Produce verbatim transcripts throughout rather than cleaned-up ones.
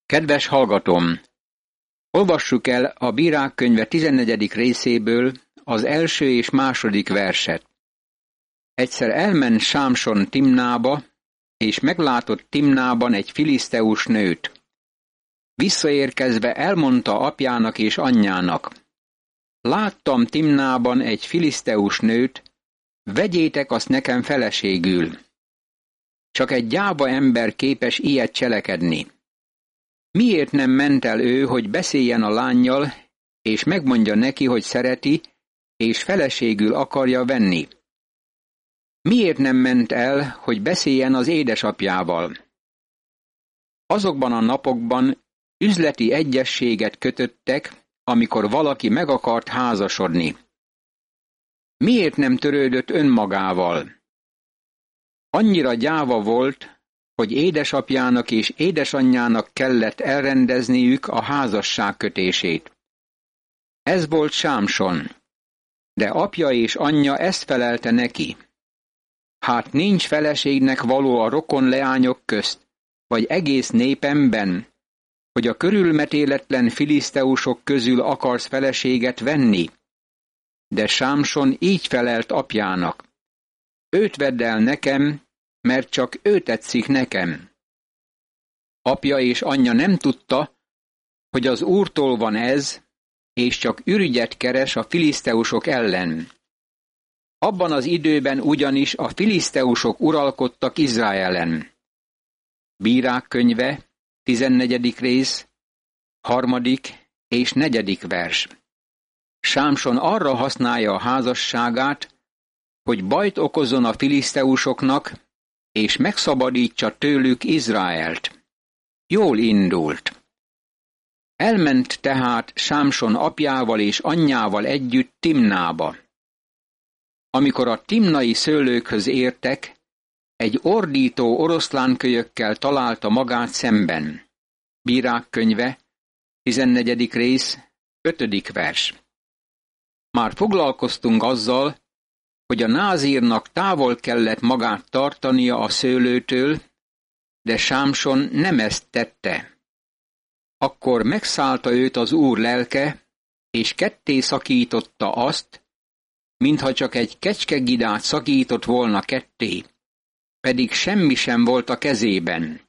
Kedves hallgatóm! Olvassuk el a Bírák könyve tizennegyedik részéből az első és második verset. Egyszer elment Sámson Timnába, és meglátott Timnában egy filiszteus nőt. Visszaérkezve elmondta apjának és anyjának: láttam Timnában egy filiszteus nőt, vegyétek azt nekem feleségül. Csak egy gyáva ember képes ilyet cselekedni. Miért nem ment el ő, hogy beszéljen a lánnyal, és megmondja neki, hogy szereti, és feleségül akarja venni? Miért nem ment el, hogy beszéljen az édesapjával? Azokban a napokban üzleti egyezséget kötöttek, amikor valaki meg akart házasodni. Miért nem törődött önmagával? Annyira gyáva volt, hogy édesapjának és édesanyjának kellett elrendezniük a házasság kötését. Ez volt Sámson, de apja és anyja ezt felelte neki: hát nincs feleségnek való a rokon leányok közt, vagy egész népemben, hogy a körülmetéletlen filiszteusok közül akarsz feleséget venni? De Sámson így felelt apjának: őt vedd el nekem, mert csak ő tetszik nekem. Apja és anyja nem tudta, hogy az Úrtól van ez, és csak ürügyet keres a filiszteusok ellen. Abban az időben ugyanis a filiszteusok uralkodtak Izraelen. Bírák könyve, tizennegyedik rész, harmadik és negyedik vers. Sámson arra használja a házasságát, hogy bajt okozzon a filiszteusoknak, és megszabadítsa tőlük Izraelt. Jól indult. Elment tehát Sámson apjával és anyjával együtt Timnába. Amikor a timnai szőlőkhöz értek, egy ordító oroszlánkölyökkel találta magát szemben. Bírák könyve, tizennegyedik rész, ötödik vers. Már foglalkoztunk azzal, hogy a názírnak távol kellett magát tartania a szőlőtől, de Sámson nem ezt tette. Akkor megszállta őt az Úr lelke, és ketté szakította azt, mintha csak egy kecskegidát szakított volna ketté, pedig semmi sem volt a kezében.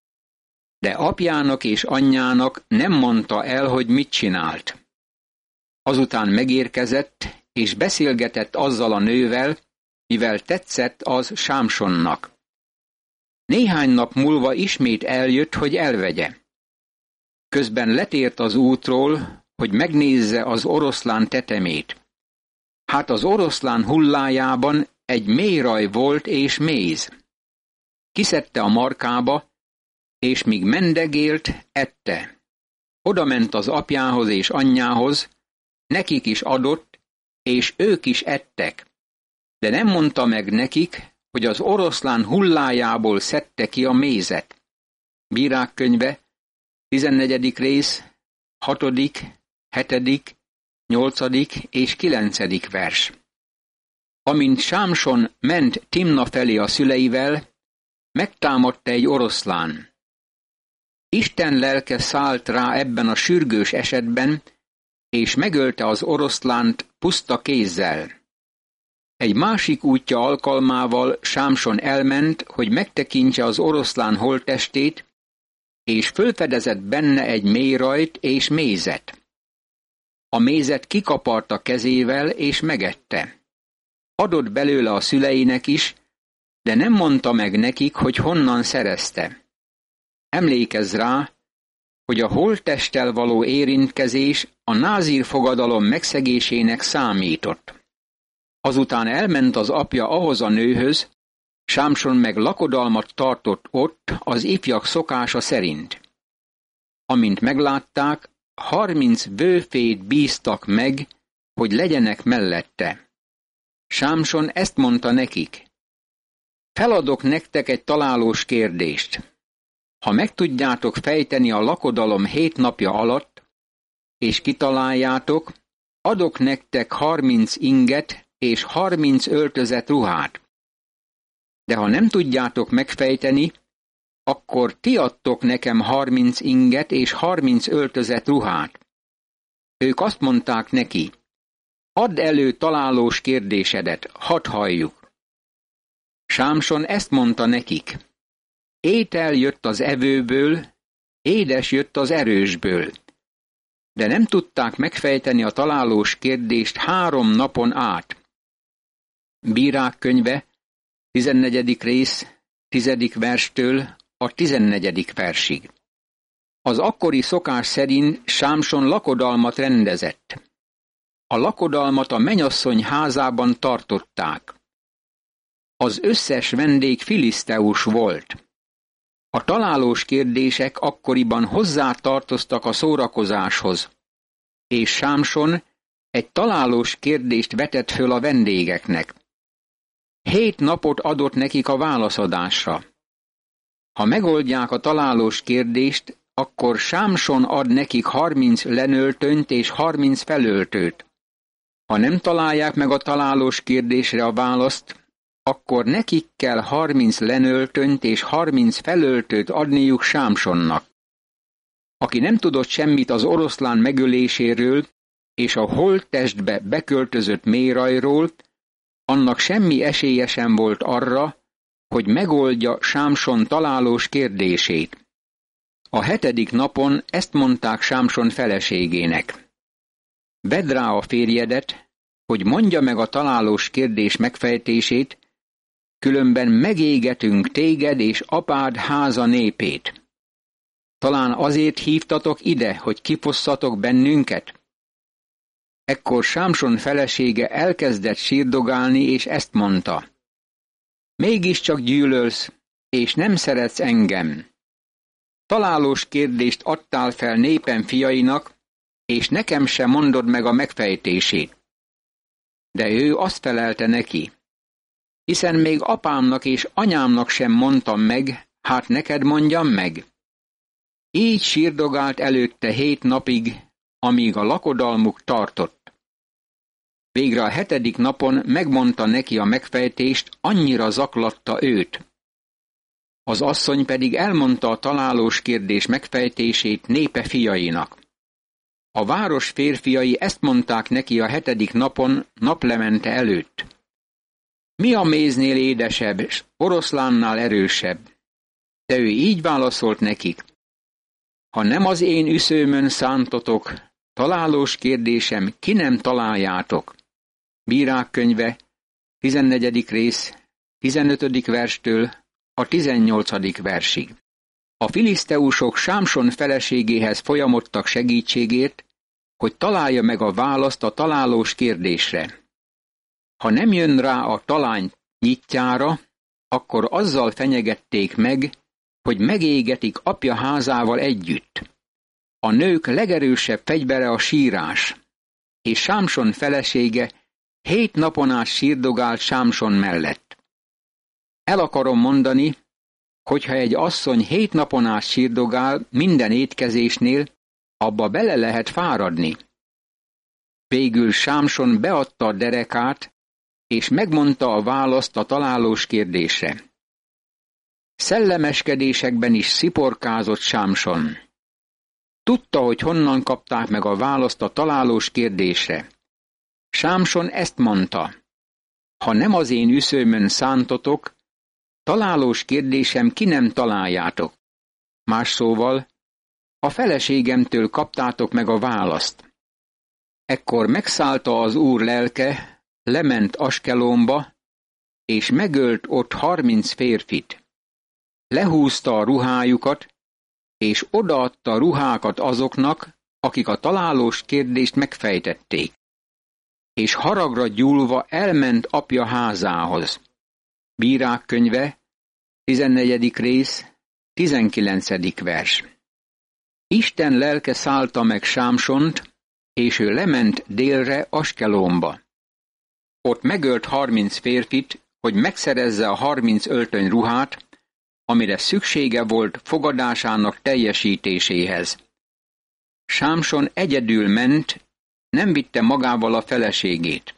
De apjának és anyjának nem mondta el, hogy mit csinált. Azután megérkezett, és beszélgetett azzal a nővel, mivel tetszett az Sámsonnak. Néhány nap múlva ismét eljött, hogy elvegye. Közben letért az útról, hogy megnézze az oroszlán tetemét. Hát az oroszlán hullájában egy mélyraj volt és méz. Kiszedte a markába, és míg mendegélt, ette. Oda ment az apjához és anyjához, nekik is adott, és ők is ettek. De nem mondta meg nekik, hogy az oroszlán hullájából szedte ki a mézet. Bírák könyve, tizennegyedik rész, hatodik, hetedik, nyolcadik és kilencedik vers. Amint Sámson ment Timna felé a szüleivel, megtámadta egy oroszlán. Isten lelke szállt rá ebben a sürgős esetben, és megölte az oroszlánt puszta kézzel. Egy másik útja alkalmával Sámson elment, hogy megtekintse az oroszlán holttestét, és fölfedezett benne egy mélyrajt és mézet. A mézet kikaparta kezével, és megette. Adott belőle a szüleinek is, de nem mondta meg nekik, hogy honnan szerezte. Emlékezz rá, hogy a holttesttel való érintkezés a názír fogadalom megszegésének számított. Azután elment az apja ahhoz a nőhöz, Sámson meg lakodalmat tartott ott az ifjak szokása szerint. Amint meglátták, harminc bőfét bíztak meg, hogy legyenek mellette. Sámson ezt mondta nekik: feladok nektek egy találós kérdést. Ha meg tudjátok fejteni a lakodalom hét napja alatt, és kitaláljátok, adok nektek harminc inget és harminc öltözet ruhát. De ha nem tudjátok megfejteni, akkor ti adtok nekem harminc inget és harminc öltözet ruhát. Ők azt mondták neki, add elő találós kérdésedet, hadd halljuk. Sámson ezt mondta nekik, étel jött az evőből, édes jött az erősből. De nem tudták megfejteni a találós kérdést három napon át. Bírák könyve, tizennegyedik rész, tizedik verstől a tizennegyedik versig. Az akkori szokás szerint Sámson lakodalmat rendezett. A lakodalmat a mennyasszony házában tartották. Az összes vendég filiszteus volt. A találós kérdések akkoriban hozzátartoztak a szórakozáshoz, és Sámson egy találós kérdést vetett föl a vendégeknek. Hét napot adott nekik a válaszadásra. Ha megoldják a találós kérdést, akkor Sámson ad nekik harminc lenöltönyt és harminc felöltőt. Ha nem találják meg a találós kérdésre a választ, akkor nekik kell harminc lenöltönyt és harminc felöltőt adniuk Sámsonnak. Aki nem tudott semmit az oroszlán megöléséről és a holttestbe beköltözött mérajról, annak semmi esélye sem volt arra, hogy megoldja Sámson találós kérdését. A hetedik napon ezt mondták Sámson feleségének. Vedd rá a férjedet, hogy mondja meg a találós kérdés megfejtését, különben megégetünk téged és apád háza népét. Talán azért hívtatok ide, hogy kifosszatok bennünket? Ekkor Sámson felesége elkezdett sírdogálni, és ezt mondta. Mégiscsak gyűlölsz, és nem szeretsz engem. Találós kérdést adtál fel népem fiainak, és nekem sem mondod meg a megfejtését. De ő azt felelte neki. Hiszen még apámnak és anyámnak sem mondtam meg, hát neked mondjam meg. Így sírdogált előtte hét napig, amíg a lakodalmuk tartott. Végre a hetedik napon megmondta neki a megfejtést, annyira zaklatta őt. Az asszony pedig elmondta a találós kérdés megfejtését népe fiainak. A város férfiai ezt mondták neki a hetedik napon naplemente előtt. Mi a méznél édesebb, s oroszlánnál erősebb? De ő így válaszolt nekik. Ha nem az én üszőmön szántotok, találós kérdésem, ki nem találjátok. Bírák könyve, tizennegyedik rész, tizenötödik verstől a tizennyolcadik versig. A filiszteusok Sámson feleségéhez folyamodtak segítségért, hogy találja meg a választ a találós kérdésre. Ha nem jön rá a talány nyitjára, akkor azzal fenyegették meg, hogy megégetik apja házával együtt. A nők legerősebb fegyvere a sírás, és Sámson felesége hét napon át sírdogált Sámson mellett. El akarom mondani, hogyha egy asszony hét napon át sírdogál minden étkezésnél, abba bele lehet fáradni. Végül Sámson beadta a derekát, és megmondta a választ a találós kérdésre. Szellemeskedésekben is sziporkázott Sámson. Tudta, hogy honnan kapták meg a választ a találós kérdésre. Sámson ezt mondta. Ha nem az én üszőmön szántotok, találós kérdésem ki nem találjátok. Más szóval, a feleségemtől kaptátok meg a választ. Ekkor megszállta az Úr lelke, lement Askelonba, és megölt ott harminc férfit. Lehúzta a ruhájukat, és odaadta a ruhákat azoknak, akik a találós kérdést megfejtették. És haragra gyúlva elment apja házához. Bírák könyve, tizennegyedik rész, tizenkilencedik vers. Isten lelke szállta meg Sámsont, és ő lement délre Askelonba. Ott megölt harminc férfit, hogy megszerezze a harminc öltöny ruhát, amire szüksége volt fogadásának teljesítéséhez. Sámson egyedül ment, nem vitte magával a feleségét.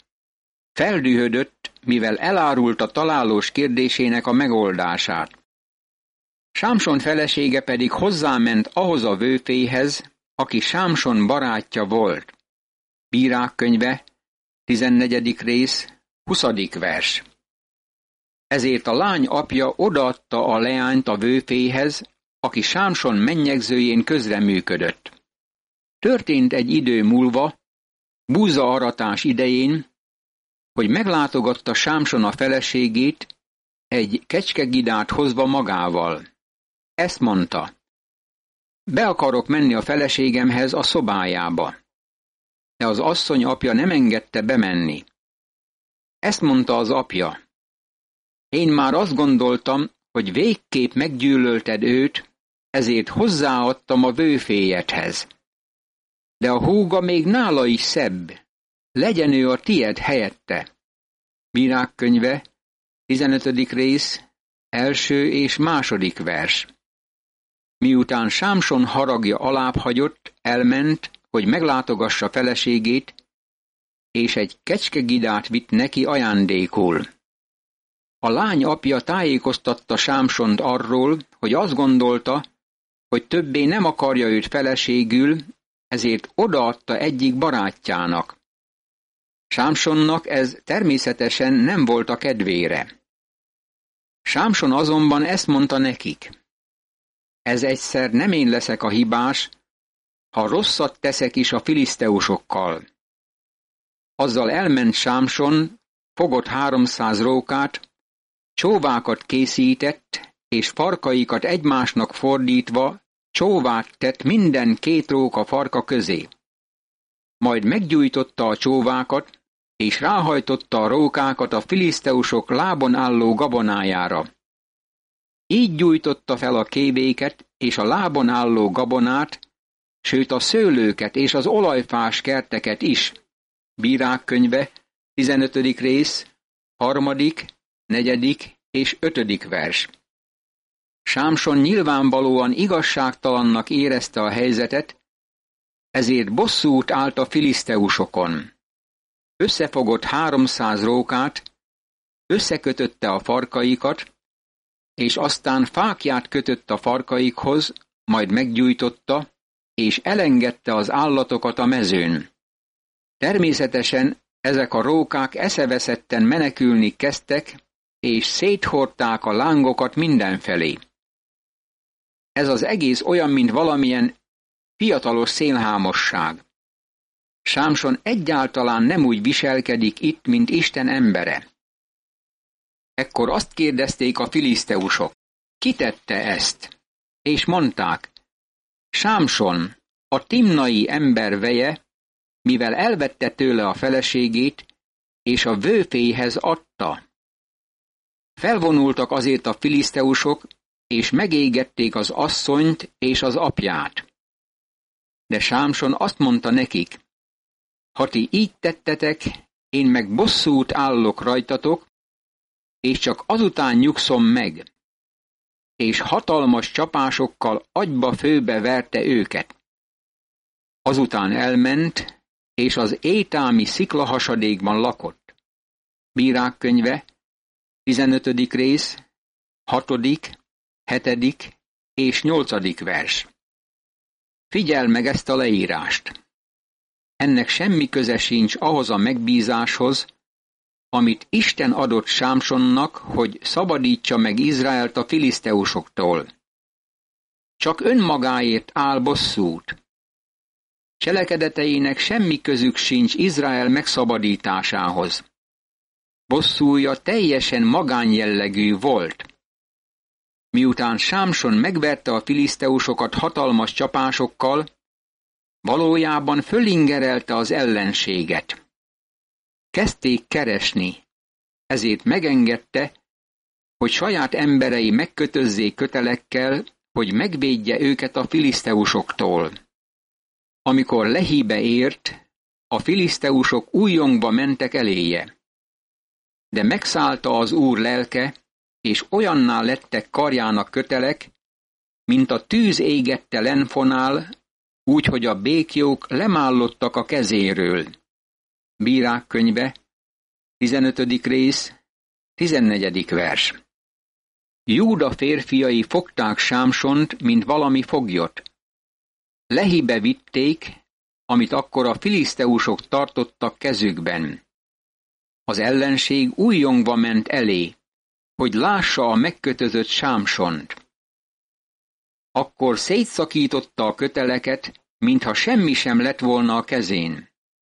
Feldühödött, mivel elárult a találós kérdésének a megoldását. Sámson felesége pedig hozzáment ahhoz a vőféhez, aki Sámson barátja volt. Bírák könyve, tizennegyedik rész, huszadik vers. Ezért a lány apja odaadta a leányt a vőféhez, aki Sámson mennyegzőjén közreműködött. Történt egy idő múlva, búzaaratás idején, hogy meglátogatta Sámson a feleségét, egy kecskegidát hozva magával. Ezt mondta: be akarok menni a feleségemhez a szobájába. De az asszony apja nem engedte bemenni. Ezt mondta az apja: én már azt gondoltam, hogy végképp meggyűlölted őt, ezért hozzáadtam a vőféjedhez. De a húga még nála is szebb, legyen ő a tied helyette. Bírák könyve, tizenötödik rész, első és második vers. Miután Sámson haragja alább hagyott, elment, hogy meglátogassa feleségét, és egy kecskegidát vitt neki ajándékul. A lány apja tájékoztatta Sámsont arról, hogy azt gondolta, hogy többé nem akarja őt feleségül, ezért odaadta egyik barátjának. Sámsonnak ez természetesen nem volt a kedvére. Sámson azonban ezt mondta nekik: ez egyszer nem én leszek a hibás, ha rosszat teszek is a filiszteusokkal. Azzal elment Sámson, fogott háromszáz rókát, csóvákat készített, és farkaikat egymásnak fordítva csóvát tett minden két róka farka közé. Majd meggyújtotta a csóvákat, és ráhajtotta a rókákat a filiszteusok lábon álló gabonájára. Így gyújtotta fel a kévéket és a lábon álló gabonát, sőt a szőlőket és az olajfás kerteket is. Bírák könyve, tizenötödik rész, harmadik, negyedik és ötödik vers. Sámson nyilvánvalóan igazságtalannak érezte a helyzetet, ezért bosszút állt a filiszteusokon. Összefogott háromszáz rókát, összekötötte a farkaikat, és aztán fáklyát kötött a farkaikhoz, majd meggyújtotta, és elengedte az állatokat a mezőn. Természetesen ezek a rókák eszeveszetten menekülni kezdtek, és széthordták a lángokat mindenfelé. Ez az egész olyan, mint valamilyen fiatalos szélhámosság. Sámson egyáltalán nem úgy viselkedik itt, mint Isten embere. Ekkor azt kérdezték a filiszteusok: ki tette ezt? És mondták: Sámson, a timnai ember veje, mivel elvette tőle a feleségét, és a vőféhez adta. Felvonultak azért a filiszteusok, és megégették az asszonyt és az apját. De Sámson azt mondta nekik: ha ti így tettetek, én meg bosszút állok rajtatok, és csak azután nyugszom meg. És hatalmas csapásokkal agyba főbe verte őket. Azután elment, és az étámi sziklahasadékban lakott. Bírák könyve, tizenötödik rész, hatodik, hetedik és nyolcadik vers. Figyeld meg ezt a leírást. Ennek semmi köze sincs ahhoz a megbízáshoz, amit Isten adott Sámsonnak, hogy szabadítsa meg Izraelt a filiszteusoktól. Csak önmagáért áll bosszút. Cselekedeteinek semmi közük sincs Izrael megszabadításához. Bosszúja teljesen magánjellegű volt. Miután Sámson megverte a filiszteusokat hatalmas csapásokkal, valójában fölingerelte az ellenséget. Kezdték keresni, ezért megengedte, hogy saját emberei megkötözzék kötelekkel, hogy megvédje őket a filiszteusoktól. Amikor Lehibe ért, a filiszteusok újjongva mentek eléje. De megszállta az Úr lelke, és olyanná lettek karjának kötelek, mint a tűz égette lenfonál, úgyhogy a béklyók lemállottak a kezéről. Bírák könyve, tizenötödik rész, tizennegyedik vers. Júda férfiai fogták Sámsont, mint valami foglyot. Lehibe vitték, amit akkor a filiszteusok tartottak kezükben. Az ellenség újjongva ment elé, hogy lássa a megkötözött Sámsont. Akkor szétszakította a köteleket, mintha semmi sem lett volna a kezén.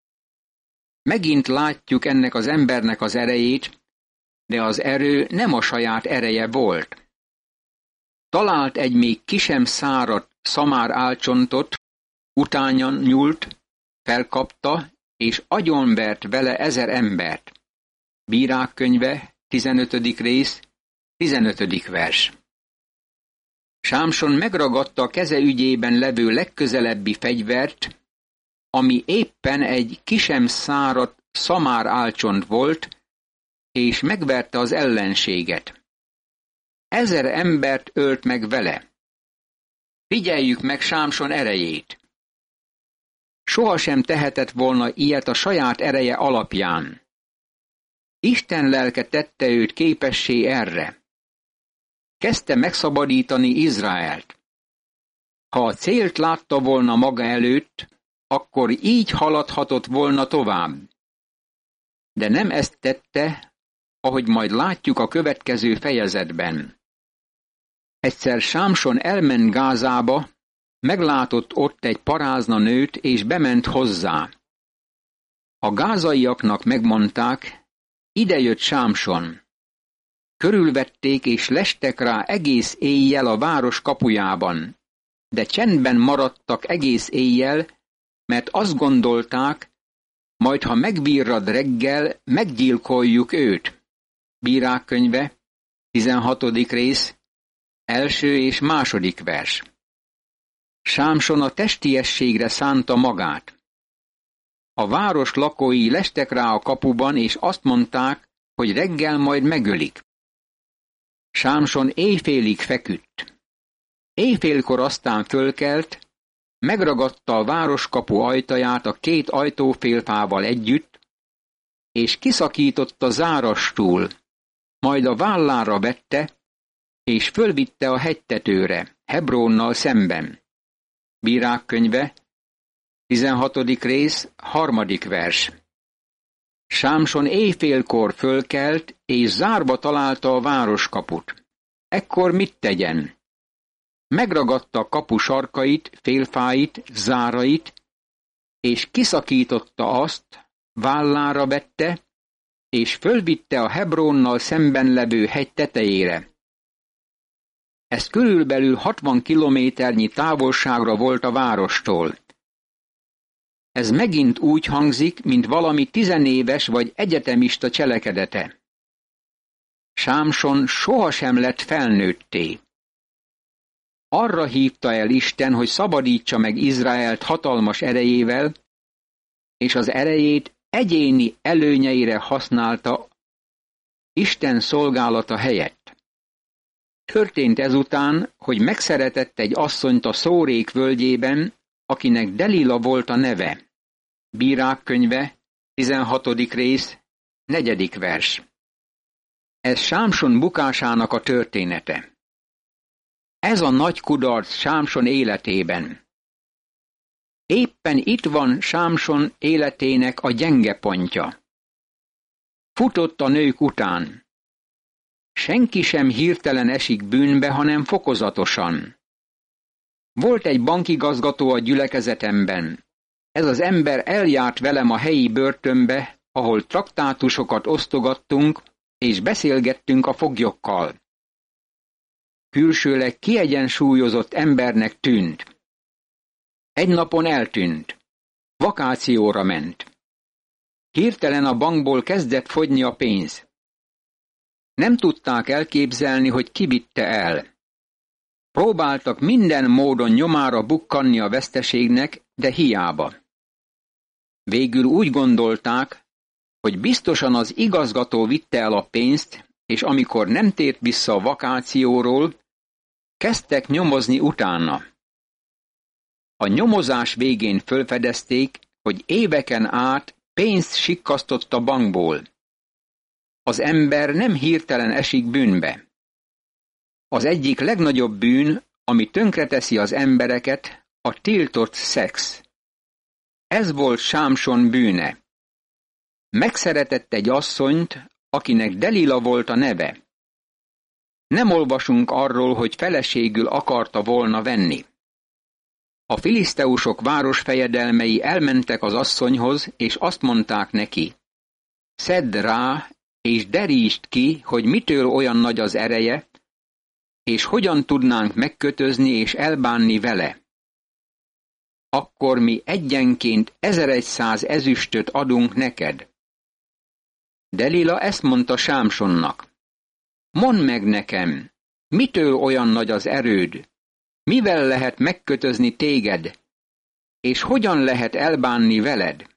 Megint látjuk ennek az embernek az erejét, de az erő nem a saját ereje volt. Talált egy még ki sem száradt szamár álcsontot, utána nyúlt, felkapta, és agyonvert vele ezer embert. Bírák könyve, tizenötödik rész, tizenötödik vers. Sámson megragadta a keze ügyében levő legközelebbi fegyvert, ami éppen egy ki sem száradt szamár álcsont volt, és megverte az ellenséget. Ezer embert ölt meg vele. Figyeljük meg Sámson erejét. Sohasem tehetett volna ilyet a saját ereje alapján. Isten lelke tette őt képessé erre. Kezdte megszabadítani Izraelt. Ha a célt látta volna maga előtt, akkor így haladhatott volna tovább. De nem ezt tette, ahogy majd látjuk a következő fejezetben. Egyszer Sámson elment Gázába, meglátott ott egy parázna nőt, és bement hozzá. A gázaiaknak megmondták, ide jött Sámson. Körülvették és lestek rá egész éjjel a város kapujában, de csendben maradtak egész éjjel, mert azt gondolták, majd ha megvirrad reggel, meggyilkoljuk őt. Bírák könyve, tizenhatodik rész, első és második vers. Sámson a testiességre szánta magát. A város lakói lestek rá a kapuban, és azt mondták, hogy reggel majd megölik. Sámson éjfélig feküdt. Éjfélkor aztán fölkelt, megragadta a városkapu ajtaját a két ajtófélfával együtt, és kiszakította zárastól, majd a vállára vette, és fölvitte a hegytetőre, Hebrónnal szemben. Bírák könyve, tizenhatodik rész, harmadik vers. Sámson éjfélkor fölkelt, és zárva találta a városkaput. Ekkor mit tegyen? Megragadta a kapu sarkait, félfáit, zárait, és kiszakította azt, vállára vette, és fölvitte a Hebrónnal szemben levő hegy tetejére. Ez körülbelül hatvan kilométernyi távolságra volt a várostól. Ez megint úgy hangzik, mint valami tizenéves vagy egyetemista cselekedete. Sámson sohasem lett felnőtté. Arra hívta el Isten, hogy szabadítsa meg Izraelt hatalmas erejével, és az erejét egyéni előnyeire használta Isten szolgálata helyett. Történt ezután, hogy megszeretett egy asszonyt a Szórék völgyében, akinek Delila volt a neve. Bírák könyve, tizenhatodik rész, negyedik vers. Ez Sámson bukásának a története. Ez a nagy kudarc Sámson életében. Éppen itt van Sámson életének a gyenge pontja. Futott a nők után. Senki sem hirtelen esik bűnbe, hanem fokozatosan. Volt egy bankigazgató a gyülekezetemben. Ez az ember eljárt velem a helyi börtönbe, ahol traktátusokat osztogattunk, és beszélgettünk a foglyokkal. Külsőleg kiegyensúlyozott embernek tűnt. Egy napon eltűnt. Vakációra ment. Hirtelen a bankból kezdett fogyni a pénz. Nem tudták elképzelni, hogy ki vitte el. Próbáltak minden módon nyomára bukkanni a veszteségnek, de hiába. Végül úgy gondolták, hogy biztosan az igazgató vitte el a pénzt, és amikor nem tért vissza a vakációról, kezdtek nyomozni utána. A nyomozás végén fölfedezték, hogy éveken át pénzt sikkasztott a bankból. Az ember nem hirtelen esik bűnbe. Az egyik legnagyobb bűn, ami tönkreteszi az embereket, a tiltott szex. Ez volt Sámson bűne. Megszeretett egy asszonyt, akinek Delila volt a neve. Nem olvasunk arról, hogy feleségül akarta volna venni. A filiszteusok városfejedelmei elmentek az asszonyhoz, és azt mondták neki: szedd rá, és derítsd ki, hogy mitől olyan nagy az ereje, és hogyan tudnánk megkötözni és elbánni vele. Akkor mi egyenként ezeregyszáz ezüstöt adunk neked. Delila ezt mondta Sámsonnak: mondd meg nekem, mitől olyan nagy az erőd, mivel lehet megkötözni téged, és hogyan lehet elbánni veled?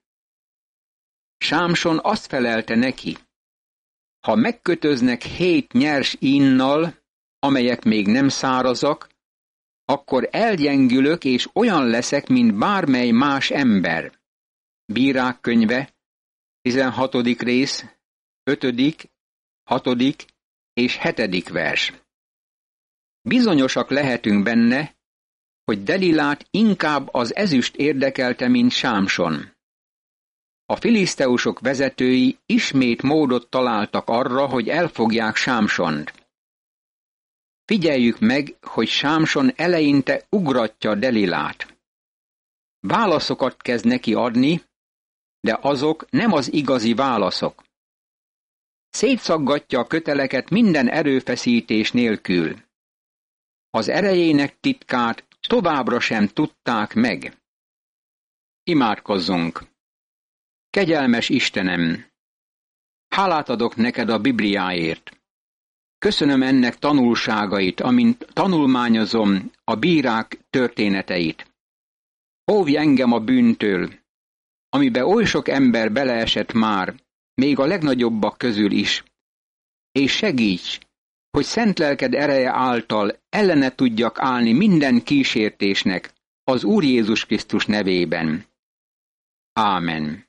Sámson azt felelte neki: ha megkötöznek hét nyers ínnal, amelyek még nem szárazak, akkor elgyengülök, és olyan leszek, mint bármely más ember. Bírák könyve, tizenhatodik rész, ötödik, hatodik és hetedik vers. Bizonyosak lehetünk benne, hogy Delilát inkább az ezüst érdekelte, mint Sámson. A filiszteusok vezetői ismét módot találtak arra, hogy elfogják Sámsont. Figyeljük meg, hogy Sámson eleinte ugratja Delilát. Válaszokat kezd neki adni, de azok nem az igazi válaszok. Szétszaggatja a köteleket minden erőfeszítés nélkül. Az erejének titkát továbbra sem tudták meg. Imádkozzunk! Kegyelmes Istenem! Hálát adok neked a Bibliáért. Köszönöm ennek tanulságait, amint tanulmányozom a bírák történeteit. Óvj engem a bűntől, amibe oly sok ember beleesett már, még a legnagyobbak közül is, és segíts, hogy szent lelked ereje által ellene tudjak állni minden kísértésnek az Úr Jézus Krisztus nevében. Ámen.